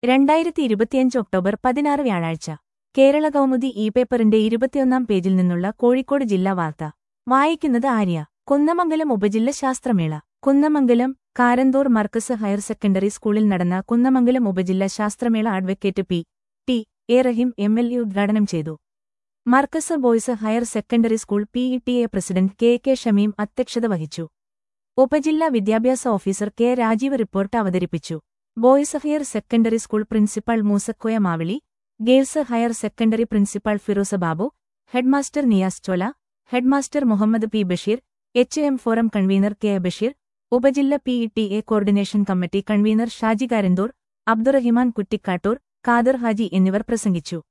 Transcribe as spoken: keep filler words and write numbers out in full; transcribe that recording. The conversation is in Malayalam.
രണ്ടായിരത്തി ഇരുപത്തിയഞ്ച് ഒക്ടോബർ പതിനാറ് വ്യാഴാഴ്ച കേരള കൗമുദി ഇ പേപ്പറിന്റെ ഇരുപത്തിയൊന്നാം പേജിൽ നിന്നുള്ള കോഴിക്കോട് ജില്ലാ വാർത്ത വായിക്കുന്നത് ആര്യ. കുന്നമംഗലം ഉപജില്ല ശാസ്ത്രമേള. കുന്നമംഗലം കാരന്തൂർ മർക്കസ് ഹയർ സെക്കൻഡറി സ്കൂളിൽ നടന്ന കുന്നമംഗലം ഉപജില്ല ശാസ്ത്രമേള advocate P T A Rahim M L A ഉദ്ഘാടനം ചെയ്തു. Markaz boys higher secondary school P E T A president K K Shameem അധ്യക്ഷത വഹിച്ചു. ഉപജില്ലാ വിദ്യാഭ്യാസ ഓഫീസർ കെ രാജീവ് റിപ്പോർട്ട് അവതരിപ്പിച്ചു. Boys higher secondary school principal Moosakoya Mavili, girls higher secondary principal Firoza Babu, headmaster Niyas Chola, headmaster Muhammad P Basheer, H M forum convener K Basheer, ഉപജില്ല P E T A coordination committee convener Shaji Karanthur, Abdurahiman Kuttikkattoor, Khader Haji എന്നിവർ പ്രസംഗിച്ചു.